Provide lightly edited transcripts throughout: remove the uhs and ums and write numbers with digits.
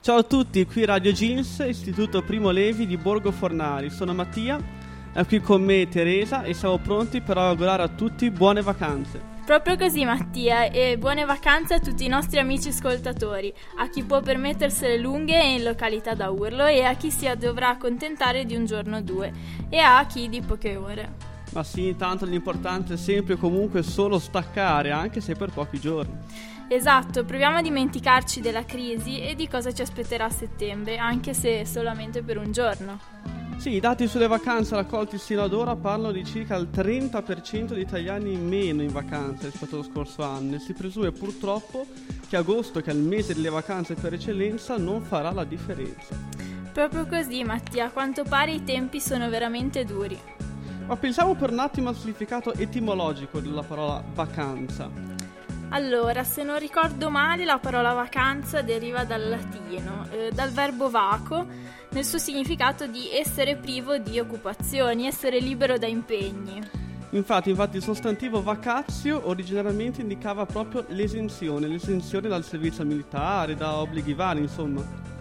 Ciao a tutti, qui Radio Jeans, Istituto Primo Levi di Borgo Fornari. Sono Mattia, è qui con me Teresa e siamo pronti per augurare a tutti buone vacanze. Proprio così Mattia, e buone vacanze a tutti i nostri amici ascoltatori, a chi può permettersele lunghe e in località da urlo e a chi si dovrà accontentare di un giorno o due e a chi di poche ore. Ma sì, tanto l'importante è sempre e comunque solo staccare, anche se per pochi giorni. Esatto, proviamo a dimenticarci della crisi e di cosa ci aspetterà a settembre, anche se solamente per un giorno. Sì, i dati sulle vacanze raccolti sino ad ora parlano di circa il 30% di italiani in meno in vacanza rispetto allo scorso anno e si presume purtroppo che agosto, che è il mese delle vacanze per eccellenza, non farà la differenza. Proprio così Mattia, a quanto pare i tempi sono veramente duri. Ma pensiamo per un attimo al significato etimologico della parola vacanza. Allora, se non ricordo male, la parola vacanza deriva dal latino, dal verbo vaco, nel suo significato di essere privo di occupazioni, essere libero da impegni. Infatti il sostantivo vacatio originariamente indicava proprio l'esenzione dal servizio militare, da obblighi vari, insomma.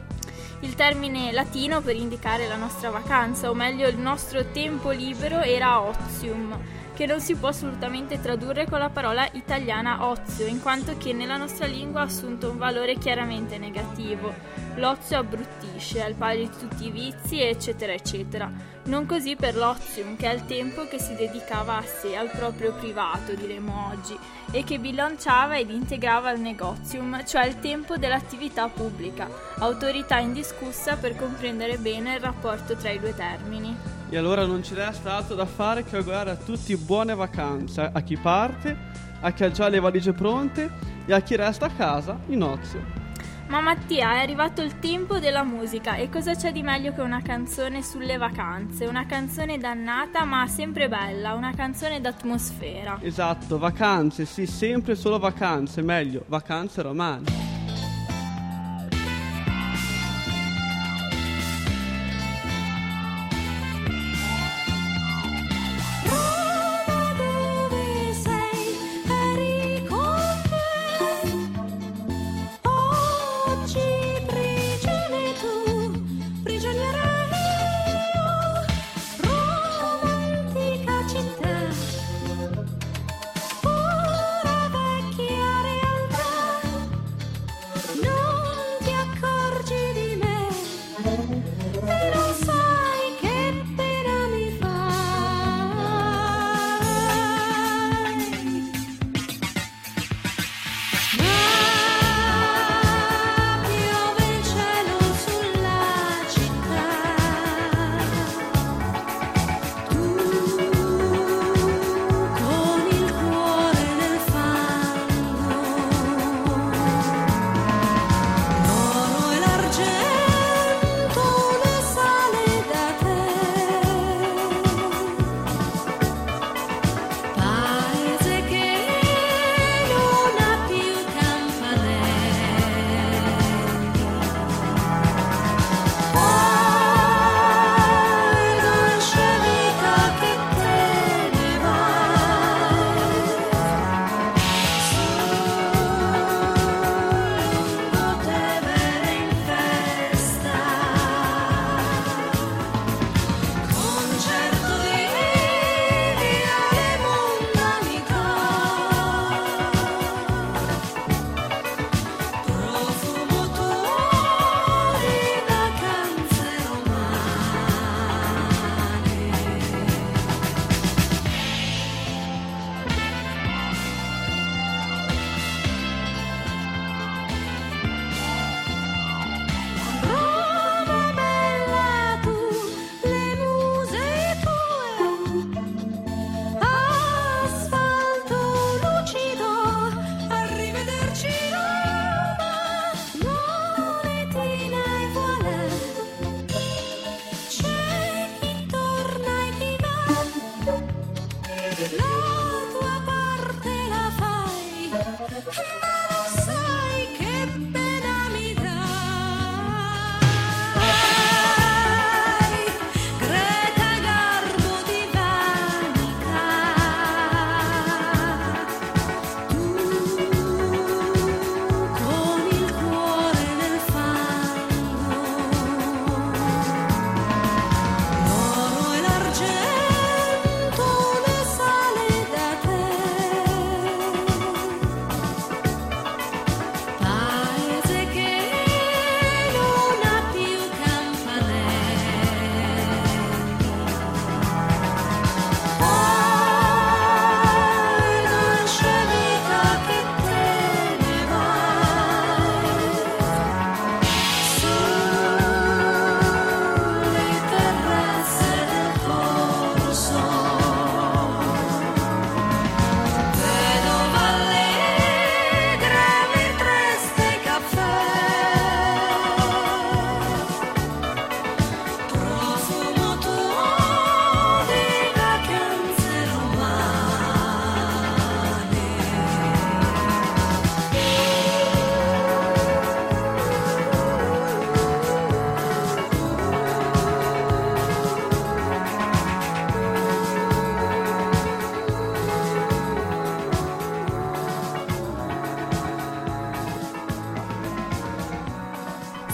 Il termine latino per indicare la nostra vacanza, o meglio il nostro tempo libero, era otium, che non si può assolutamente tradurre con la parola italiana ozio, in quanto che nella nostra lingua ha assunto un valore chiaramente negativo. L'ozio abbruttisce, al pari di tutti i vizi, eccetera, eccetera. Non così per l'ozium, che è il tempo che si dedicava a sé, al proprio privato, diremo oggi, e che bilanciava ed integrava il negozium, cioè il tempo dell'attività pubblica, autorità indiscussa per comprendere bene il rapporto tra i due termini. E allora non ci resta altro da fare che augurare a tutti buone vacanze, a chi parte, a chi ha già le valigie pronte e a chi resta a casa in ozio. Ma Mattia, è arrivato il tempo della musica e cosa c'è di meglio che una canzone sulle vacanze? Una canzone dannata ma sempre bella, una canzone d'atmosfera. Esatto, vacanze, sì, sempre solo vacanze, meglio, vacanze romane.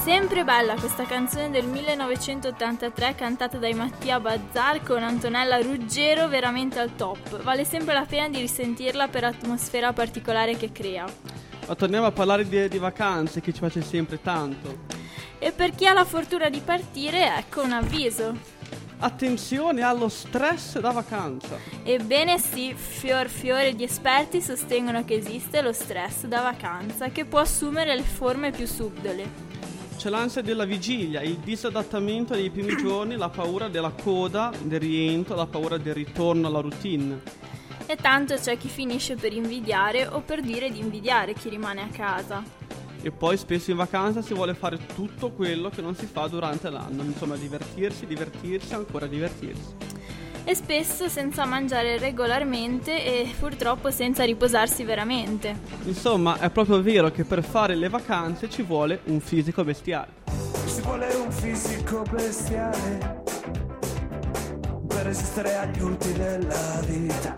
Sempre bella questa canzone del 1983 cantata dai Mattia Bazzar con Antonella Ruggero, veramente al top. Vale sempre la pena di risentirla per l'atmosfera particolare che crea. Ma torniamo a parlare di vacanze, che ci piace sempre tanto. E per chi ha la fortuna di partire, ecco un avviso. Attenzione allo stress da vacanza. Ebbene sì, fior di esperti sostengono che esiste lo stress da vacanza, che può assumere le forme più subdole. C'è l'ansia della vigilia, il disadattamento dei primi giorni, la paura della coda, del rientro, la paura del ritorno alla routine. E tanto c'è chi finisce per invidiare o per dire di invidiare chi rimane a casa. E poi spesso in vacanza si vuole fare tutto quello che non si fa durante l'anno, insomma divertirsi, ancora divertirsi. E spesso senza mangiare regolarmente e purtroppo senza riposarsi veramente. Insomma, è proprio vero che per fare le vacanze ci vuole un fisico bestiale. Ci vuole un fisico bestiale per resistere agli urti della vita.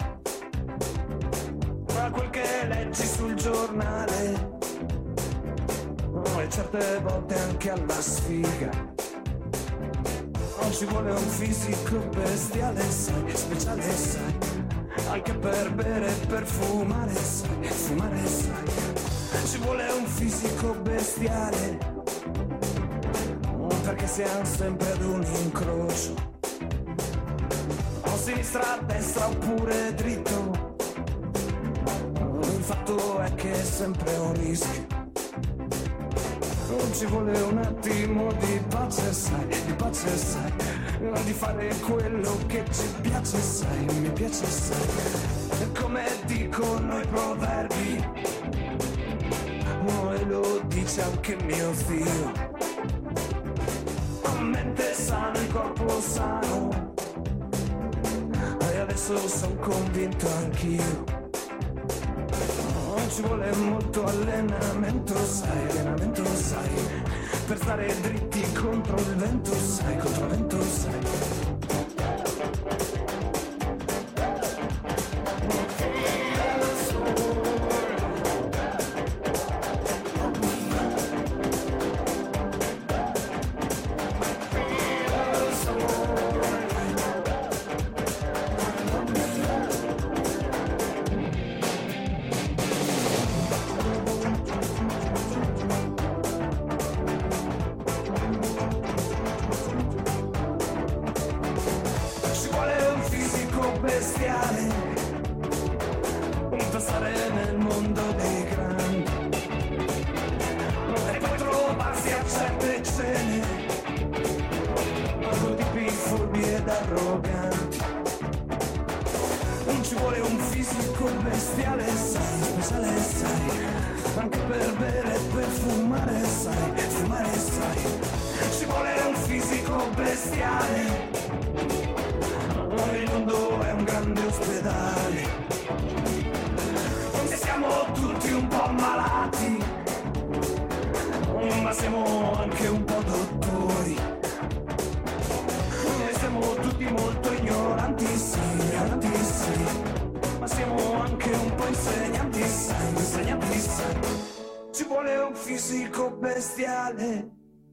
Ma quel che leggi sul giornale e certe volte anche alla sfiga. Ci vuole un fisico bestiale, sai, speciale, sai, anche per bere e per fumare, sai, fumare, sai. Ci vuole un fisico bestiale, perché siamo sempre ad un incrocio, a sinistra, a destra oppure dritto. Il fatto è che è sempre un rischio. Ci vuole un attimo di pace, sai, di fare quello che ci piace, sai, mi piace, sai. Come dicono i proverbi, e lo dice anche mio zio. A mente sana, il corpo sano, e adesso sono convinto anch'io. Ci vuole molto allenamento, sai, per stare dritti contro il vento, sai, contro il vento, sai. Bestiale, per stare nel mondo dei grandi e poi trovarsi a certe cene con tipi furbi ed arroganti. Non ci vuole un fisico bestiale, sai, speciale, sai, anche per bere e per fumare, sai, fumare, sai. Ci vuole un fisico bestiale. Il mondo è un grande ospedale, se siamo tutti un po' malati, ma siamo anche un po' dottori, e siamo tutti molto ignoranti, sì, ma siamo anche un po' insegnanti, sai. Ci vuole un fisico bestiale.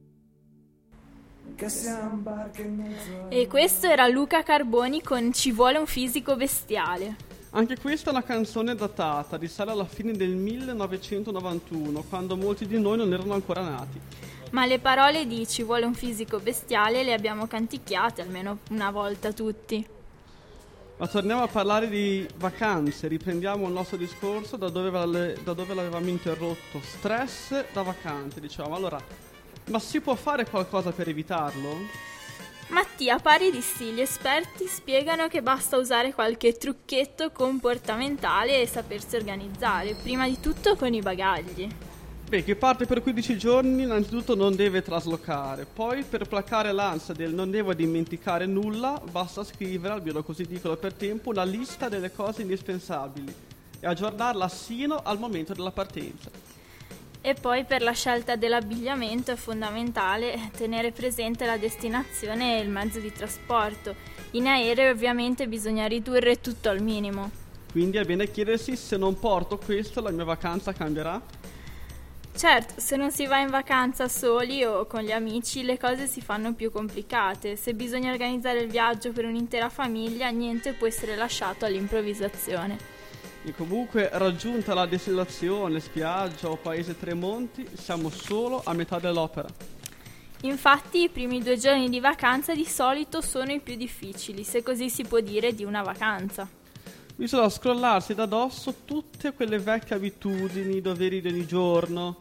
E questo era Luca Carboni con Ci vuole un fisico bestiale. Anche questa è una canzone datata, risale alla fine del 1991, quando molti di noi non erano ancora nati. Ma le parole di Ci vuole un fisico bestiale le abbiamo canticchiate almeno una volta tutti. Ma torniamo a parlare di vacanze, riprendiamo il nostro discorso da dove l'avevamo interrotto. Stress da vacanze, diciamo. Allora, ma si può fare qualcosa per evitarlo? Mattia Paridissi, gli esperti spiegano che basta usare qualche trucchetto comportamentale e sapersi organizzare, prima di tutto con i bagagli. Beh, chi parte per 15 giorni innanzitutto non deve traslocare, poi per placare l'ansia del non devo dimenticare nulla, basta scrivere, almeno così dicono per tempo, una lista delle cose indispensabili e aggiornarla sino al momento della partenza. E poi per la scelta dell'abbigliamento è fondamentale tenere presente la destinazione e il mezzo di trasporto. In aereo ovviamente bisogna ridurre tutto al minimo. Quindi è bene chiedersi: se non porto questo la mia vacanza cambierà? Certo, se non si va in vacanza soli o con gli amici, le cose si fanno più complicate. Se bisogna organizzare il viaggio per un'intera famiglia, niente può essere lasciato all'improvvisazione. E comunque, raggiunta la destinazione, spiaggia o paese Tremonti, siamo solo a metà dell'opera. Infatti, i primi 2 giorni di vacanza di solito sono i più difficili, se così si può dire, di una vacanza. Bisogna scrollarsi da dosso tutte quelle vecchie abitudini, doveri di ogni giorno.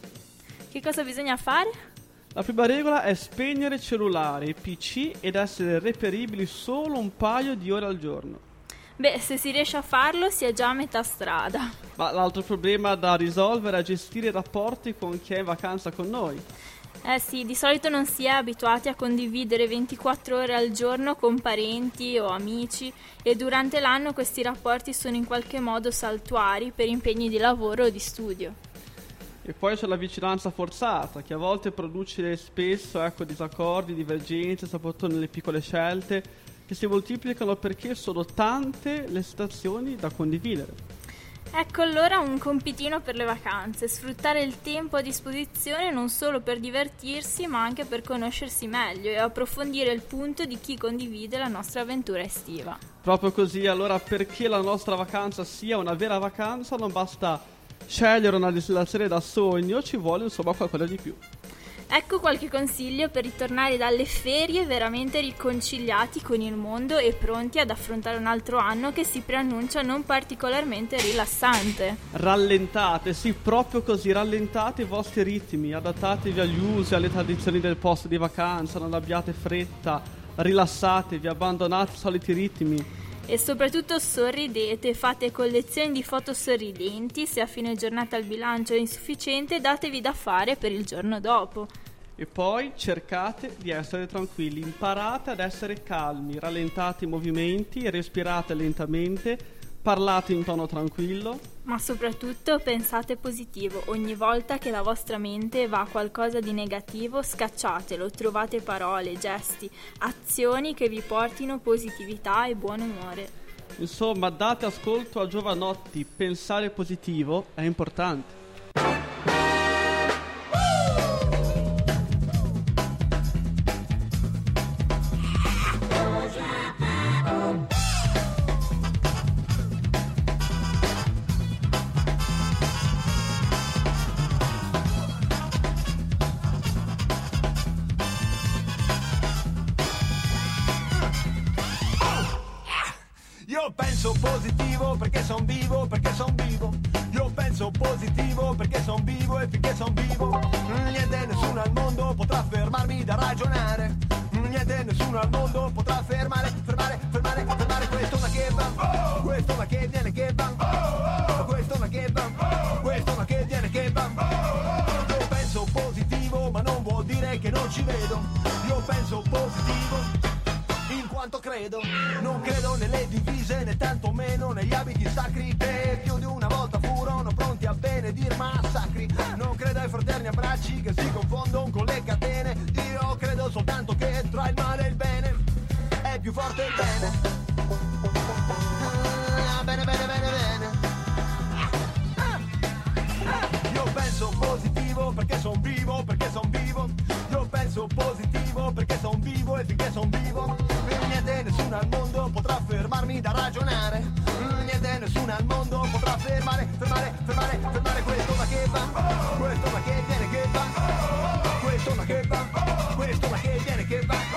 Che cosa bisogna fare? La prima regola è spegnere cellulari, PC ed essere reperibili solo un paio di ore al giorno. Beh, se si riesce a farlo si è già a metà strada. Ma l'altro problema da risolvere è gestire i rapporti con chi è in vacanza con noi. Sì, di solito non si è abituati a condividere 24 ore al giorno con parenti o amici e durante l'anno questi rapporti sono in qualche modo saltuari per impegni di lavoro o di studio. E poi c'è la vicinanza forzata, che a volte produce spesso disaccordi, divergenze, soprattutto nelle piccole scelte, che si moltiplicano perché sono tante le situazioni da condividere. Ecco allora un compitino per le vacanze, sfruttare il tempo a disposizione non solo per divertirsi ma anche per conoscersi meglio e approfondire il punto di chi condivide la nostra avventura estiva. Proprio così, allora perché la nostra vacanza sia una vera vacanza non basta scegliere una destinazione da sogno, ci vuole insomma qualcosa di più. Ecco qualche consiglio per ritornare dalle ferie veramente riconciliati con il mondo e pronti ad affrontare un altro anno che si preannuncia non particolarmente rilassante. Rallentate, sì, proprio così, rallentate i vostri ritmi, adattatevi agli usi, alle tradizioni del posto di vacanza, non abbiate fretta, rilassatevi, abbandonate i soliti ritmi. E soprattutto sorridete, fate collezioni di foto sorridenti, se a fine giornata il bilancio è insufficiente datevi da fare per il giorno dopo. E poi cercate di essere tranquilli, imparate ad essere calmi, rallentate i movimenti, respirate lentamente, parlate in tono tranquillo. Ma soprattutto pensate positivo, ogni volta che la vostra mente va a qualcosa di negativo scacciatelo, trovate parole, gesti, azioni che vi portino positività e buon umore. Insomma, date ascolto a Giovanotti, pensare positivo è importante. Io penso positivo perché son vivo, perché son vivo. Io penso positivo perché son vivo e finché son vivo niente, nessuno al mondo potrà fermarmi da ragionare. Niente, nessuno al mondo potrà fermare questo ma che va, questo ma che viene che va, questo ma che va, questo ma che viene che va. Io penso positivo ma non vuol dire che non ci vedo. Io penso positivo in quanto credo, non credo nelle divise né tantomeno negli abiti sacri che più di una volta furono pronti a benedir massacri. Non credo ai fraterni abbracci che si confondono con le catene. Io credo soltanto che tra il male e il bene è più forte il bene. Bene, bene, bene, bene. Io penso positivo perché son vivo, perché son vivo. Io penso positivo perché son vivo e finché son vivo niente, nessuno al mondo potrà fermarmi da ragionare. Niente, nessuno al mondo potrà fermare questo ma che va, questo ma che viene che va, questo ma che va, questo ma che viene che va.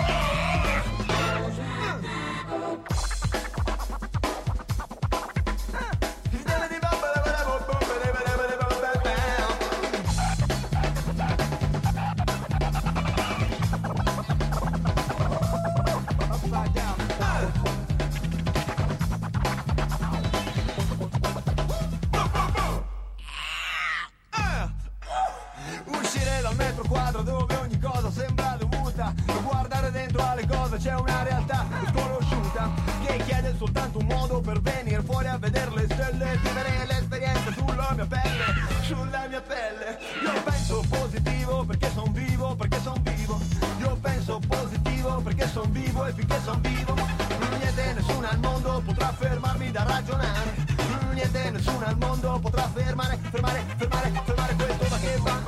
Uscire dal metro quadro dove ogni cosa sembra dovuta, guardare dentro alle cose c'è una realtà sconosciuta che chiede soltanto un modo per venire fuori a vedere le stelle, vivere l'esperienza sulla mia pelle. Io penso positivo perché son vivo, perché son vivo. Io penso positivo perché son vivo e finché son vivo niente, nessuno al mondo potrà fermarmi da ragionare. Niente, nessuno al mondo potrà fermare questo ma che va,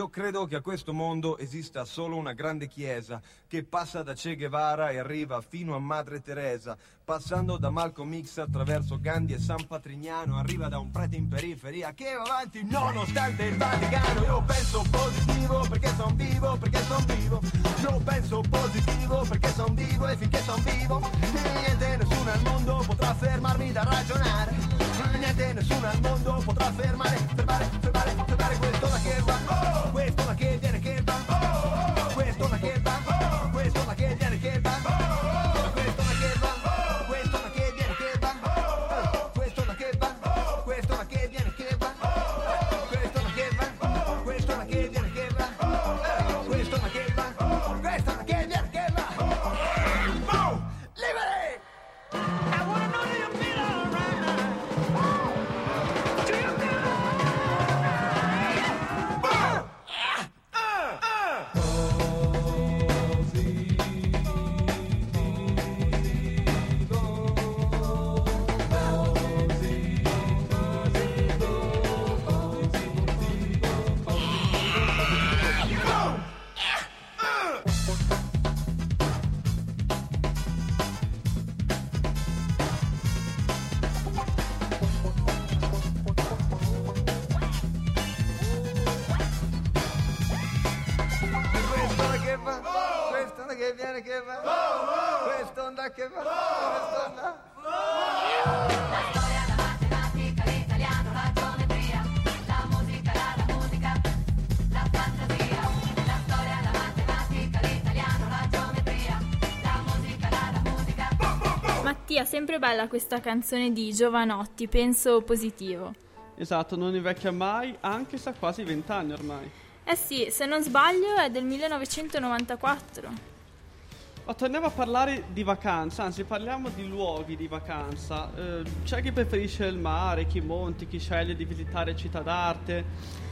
Io credo che a questo mondo esista solo una grande chiesa che passa da Che Guevara e arriva fino a Madre Teresa, passando da Malcolm X attraverso Gandhi e San Patrignano, arriva da un prete in periferia che va avanti nonostante il Vaticano. Io penso positivo perché son vivo, Io penso positivo perché son vivo e finché son vivo niente, nessuno al mondo potrà fermarmi da ragionare. Niente, nessuno al mondo potrà fermare questo da che va, questo da che viene che va, questo da che va, questo da che viene che va, questo da che va, questo da che viene che va, questo da che va, questo da che viene che va, questo da che va, questo da che viene che va, questo da che va, questo da che viene che va. Liberi! I wanna know do you feel alright? Do you feel questo da che viene che va, questo da che va, questo da. La storia, la matematica, l'italiano, la geometria, la musica, la fantasia. La storia, la matematica, l'italiano, la geometria, la musica. Mattia, sempre bella questa canzone di Giovanotti, penso positivo. Esatto, non invecchia mai, anche se ha quasi 20 anni ormai. Eh sì, se non sbaglio è del 1994. Ma torniamo a parlare di vacanza, anzi parliamo di luoghi di vacanza. C'è chi preferisce il mare, chi monti, chi sceglie di visitare città d'arte.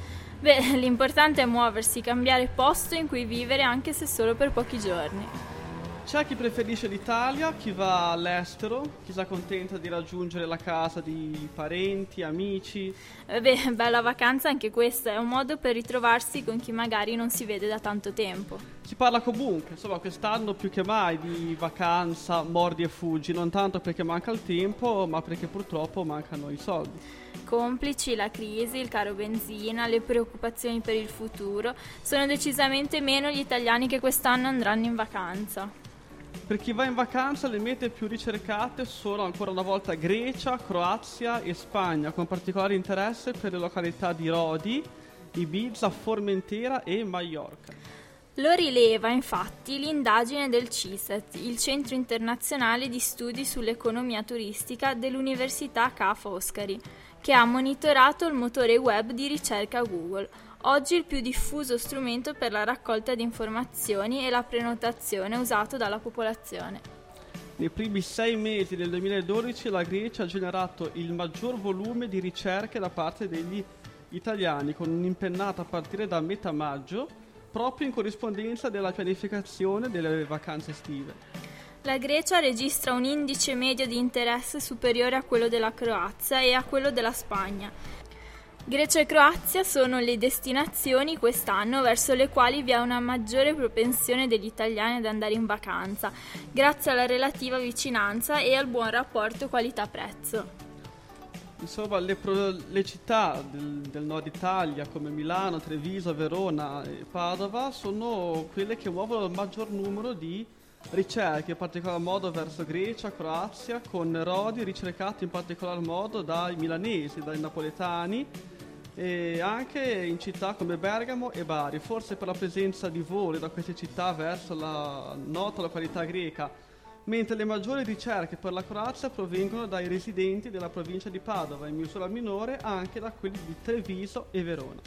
Beh, l'importante è muoversi, cambiare posto in cui vivere anche se solo per pochi giorni. C'è chi preferisce l'Italia, chi va all'estero, chi si accontenta di raggiungere la casa di parenti, amici. Beh, bella vacanza anche questa, è un modo per ritrovarsi con chi magari non si vede da tanto tempo. Si parla comunque, insomma quest'anno più che mai di vacanza, mordi e fuggi, non tanto perché manca il tempo, ma perché purtroppo mancano i soldi. Complici la crisi, il caro benzina, le preoccupazioni per il futuro, sono decisamente meno gli italiani che quest'anno andranno in vacanza. Per chi va in vacanza le mete più ricercate sono ancora una volta Grecia, Croazia e Spagna, con particolare interesse per le località di Rodi, Ibiza, Formentera e Maiorca. Lo rileva infatti l'indagine del CISET, il Centro Internazionale di Studi sull'Economia Turistica dell'Università Ca' Foscari, che ha monitorato il motore web di ricerca Google, oggi il più diffuso strumento per la raccolta di informazioni e la prenotazione usato dalla popolazione. Nei primi 6 mesi del 2012 la Grecia ha generato il maggior volume di ricerche da parte degli italiani, con un'impennata a partire da metà maggio, proprio in corrispondenza della pianificazione delle vacanze estive. La Grecia registra un indice medio di interesse superiore a quello della Croazia e a quello della Spagna. Grecia e Croazia sono le destinazioni quest'anno verso le quali vi è una maggiore propensione degli italiani ad andare in vacanza, grazie alla relativa vicinanza e al buon rapporto qualità-prezzo. Insomma, le città del nord Italia come Milano, Treviso, Verona e Padova sono quelle che muovono il maggior numero di ricerche, in particolar modo verso Grecia, Croazia, con Rodi ricercati in particolar modo dai milanesi, dai napoletani e anche in città come Bergamo e Bari, forse per la presenza di voli da queste città verso la nota località greca, mentre le maggiori ricerche per la Croazia provengono dai residenti della provincia di Padova e in misura minore anche da quelli di Treviso e Verona.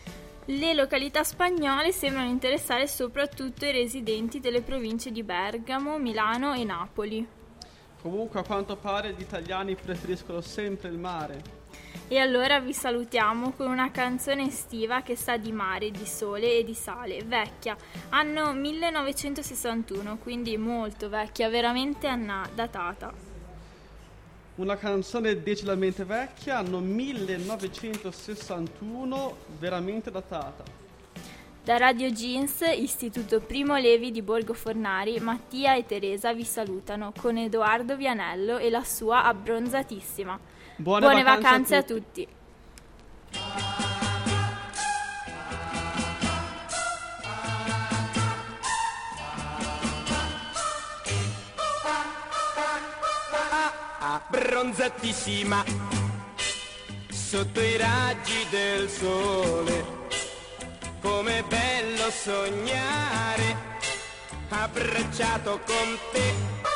Le località spagnole sembrano interessare soprattutto i residenti delle province di Bergamo, Milano e Napoli. Comunque a quanto pare gli italiani preferiscono sempre il mare. E allora vi salutiamo con una canzone estiva che sa di mare, di sole e di sale, vecchia, anno 1961, quindi molto vecchia, veramente datata. Una canzone decisamente vecchia, anno 1961, veramente datata. Da Radio Jeans, Istituto Primo Levi di Borgo Fornari, Mattia e Teresa vi salutano con Edoardo Vianello e la sua abbronzatissima. Buone vacanze a tutti. Abbronzatissima sotto i raggi del sole, com'è bello sognare abbracciato con te.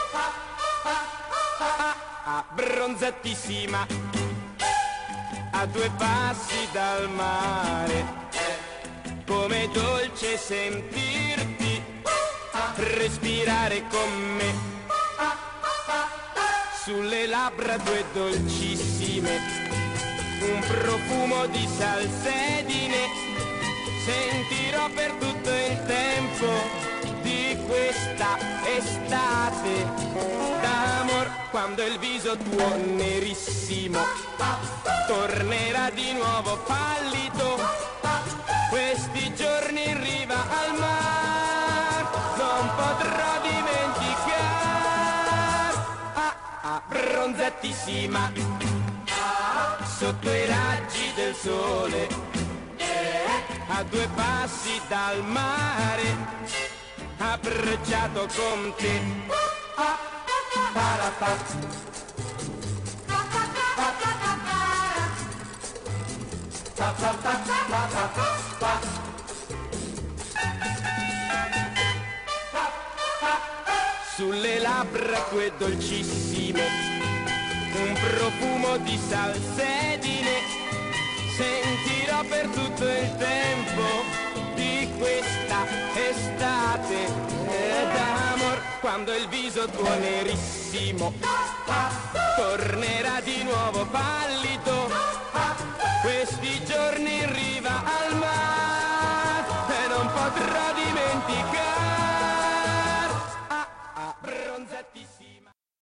Abbronzatissima a 2 passi dal mare, com'è dolce sentirti respirare con me. Sulle labbra 2 dolcissime, un profumo di salsedine, sentirò per tutto il tempo di questa estate d'amor, quando il viso tuo nerissimo tornerà di nuovo pallido, questi giorni in riva al mar non potrò dimenticare. Abbronzatissima sotto i raggi del sole, a 2 passi dal mare, abbracciato con te. Sulle labbra 2 dolcissime, un profumo di salsedine, sentirò per tutto il tempo di questa estate d'amor, quando il viso tuo nerissimo tornerà di nuovo pallido, questi giorni in riva al mare e non potrò dimenticare. Abbronzatissima.